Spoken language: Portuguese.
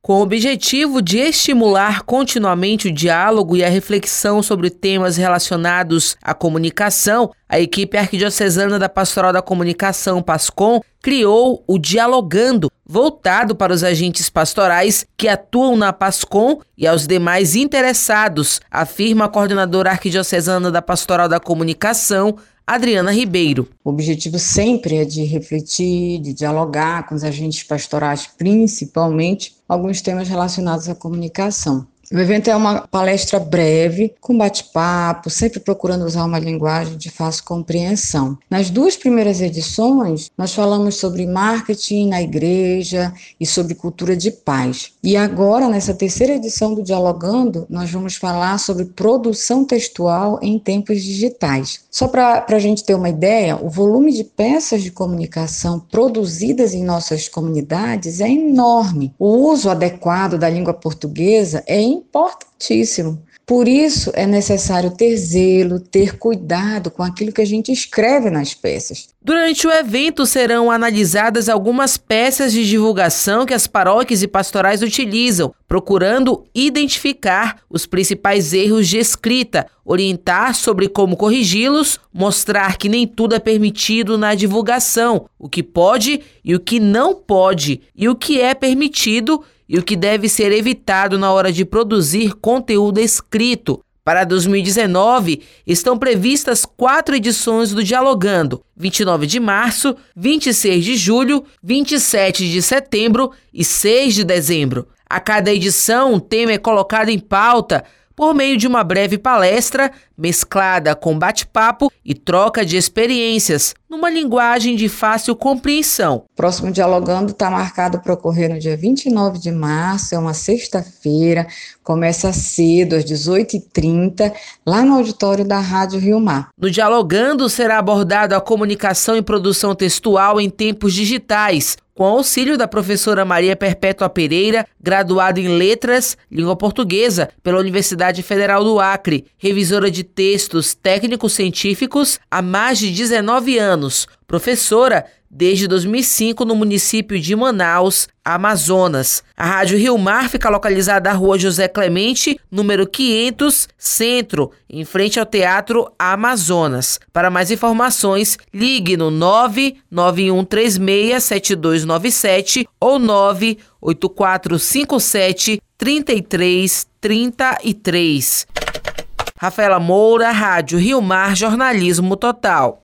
Com o objetivo de estimular continuamente o diálogo e a reflexão sobre temas relacionados à comunicação, a equipe arquidiocesana da Pastoral da Comunicação, PASCOM, criou o Dialogando, voltado para os agentes pastorais que atuam na PASCOM e aos demais interessados, afirma a coordenadora arquidiocesana da Pastoral da Comunicação, Adriana Ribeiro. O objetivo sempre é de refletir, de dialogar com os agentes pastorais, principalmente alguns temas relacionados à comunicação. O evento é uma palestra breve, com bate-papo, sempre procurando usar uma linguagem de fácil compreensão. Nas 2 primeiras edições, nós falamos sobre marketing na igreja e sobre cultura de paz. E agora, nessa 3ª edição do Dialogando, nós vamos falar sobre produção textual em tempos digitais. Só para a gente ter uma ideia, o volume de peças de comunicação produzidas em nossas comunidades é enorme. O uso adequado da língua portuguesa é importantíssimo. Por isso, é necessário ter zelo, ter cuidado com aquilo que a gente escreve nas peças. Durante o evento serão analisadas algumas peças de divulgação que as paróquias e pastorais utilizam, procurando identificar os principais erros de escrita, orientar sobre como corrigi-los, mostrar que nem tudo é permitido na divulgação, o que pode e o que não pode, e o que é permitido e o que deve ser evitado na hora de produzir conteúdo escrito. Para 2019, estão previstas 4 edições do Dialogando: 29 de março, 26 de julho, 27 de setembro e 6 de dezembro. A cada edição, um tema é colocado em pauta por meio de uma breve palestra, mesclada com bate-papo e troca de experiências, numa linguagem de fácil compreensão. O próximo Dialogando está marcado para ocorrer no dia 29 de março, é uma sexta-feira, começa cedo, às 18h30, lá no auditório da Rádio Rio Mar. No Dialogando será abordado a comunicação e produção textual em tempos digitais, com auxílio da professora Maria Perpétua Pereira, graduada em Letras, Língua Portuguesa, pela Universidade Federal do Acre, revisora de textos técnicos científicos há mais de 19 anos, professora desde 2005 no município de Manaus, Amazonas. A Rádio Rio Mar fica localizada na Rua José Clemente, número 500, Centro, em frente ao Teatro Amazonas. Para mais informações, ligue no 991367297 ou 98457-3333. Rafaela Moura, Rádio Rio Mar, Jornalismo Total.